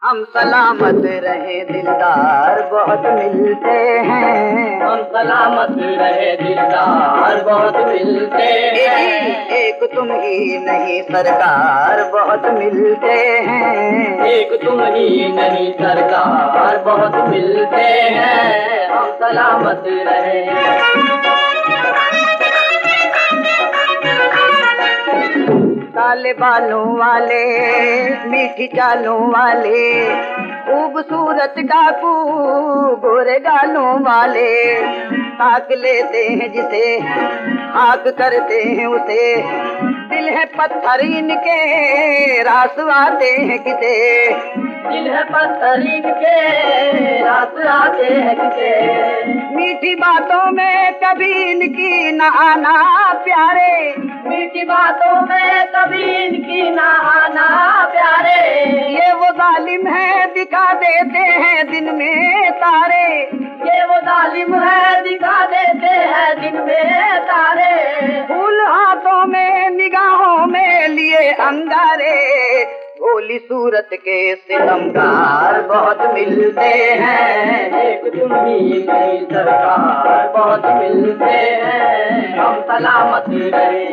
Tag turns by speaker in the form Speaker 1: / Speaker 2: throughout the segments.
Speaker 1: हम सलामत रहे दिलदार बहुत मिलते हैं।
Speaker 2: हम सलामत रहे दिलदार बहुत मिलते हैं।
Speaker 1: एक तुम ही नहीं सरकार बहुत मिलते हैं।
Speaker 2: एक तुम ही नहीं सरकार बहुत मिलते हैं। हम सलामत रहे।
Speaker 1: काले बालों वाले मीठी चालों वाले खूबसूरत डाकू गोरे गालों वाले ताक लेते हैं जिसे आग करते हैं उसे दिल है पत्थर इनके रास आते हैं किसे
Speaker 2: दिल है पत्थर इनके रास आते हैं किसे
Speaker 1: मीठी बातों में कभी इनकी न आना प्यारे
Speaker 2: मीठी बातों में कभी इनकी ना आना प्यारे
Speaker 1: ये वो जालिम है दिखा देते हैं दिन में तारे
Speaker 2: ये वो जालिम है दिखा देते हैं दिन में तारे
Speaker 1: फूल हाथों में निगाहों में लिए अंगारे भोली सूरत के सितमगार बहुत मिलते हैं।
Speaker 2: एक तुम ही नहीं सरकार बहुत मिलते हैं। हम सलामत रहे।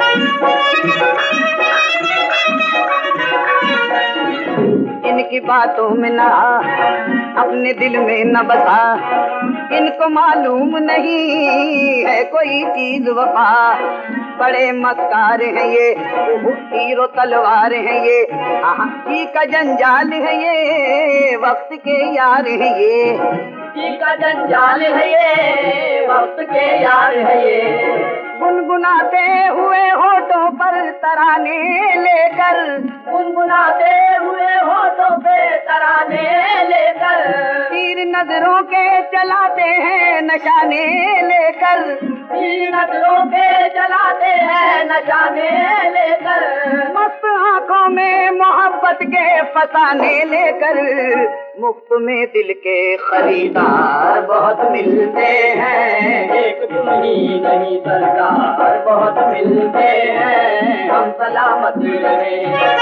Speaker 1: इनकी बातों में ना अपने दिल में न बसा इनको मालूम नहीं है कोई चीज वफा बड़े मक्कार हैं ये तीरो तलवार हैं ये जी का जंजाल है ये वक्त के यार है ये
Speaker 2: जी का जंजाल है ये वक्त के यार है ये
Speaker 1: गुनगुनाते हुए होठों पर तराने लेकर
Speaker 2: गुनगुनाते हुए होठों पे तराने लेकर
Speaker 1: तीर नजरों के चलाते हैं नशाने लेकर
Speaker 2: तीर नजरों के चलाते हैं नशाने लेकर
Speaker 1: मस्त आंखों में मोहब्बत के फसाने लेकर मुफ्त में दिल के खरीदार बहुत मिलते हैं।
Speaker 2: एक तुम ही नहीं सरकार बहुत मिलते हैं। हम सलामत रहे।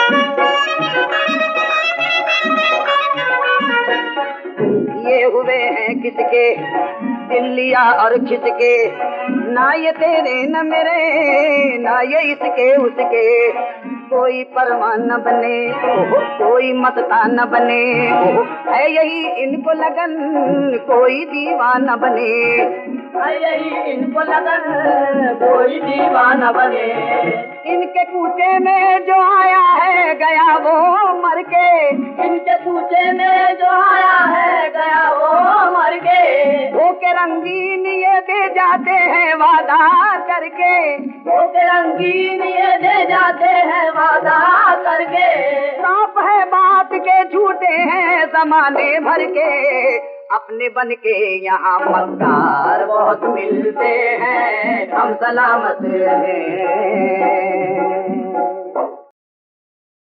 Speaker 1: ये हुए हैं किसके दिल लिया और खिसके ना ये तेरे न मेरे ना ये इसके उसके कोई परवाह न बने कोई मस्ता न बने है यही इनको लगन कोई दीवाना बने
Speaker 2: है यही इनको लगन कोई दीवाना बने
Speaker 1: इनके कूचे में जो आया है गया वो मर के
Speaker 2: इनके कूचे में जो आया है गया वो मर के
Speaker 1: के रंगीन ये दे जाते हैं वादा करके
Speaker 2: के रंगीन ये दे जाते हैं वादा करके
Speaker 1: सांप है बात के झूठे हैं जमाने भर के अपने बन के यहाँ मक्कार बहुत मिलते हैं। हम सलामत रहे।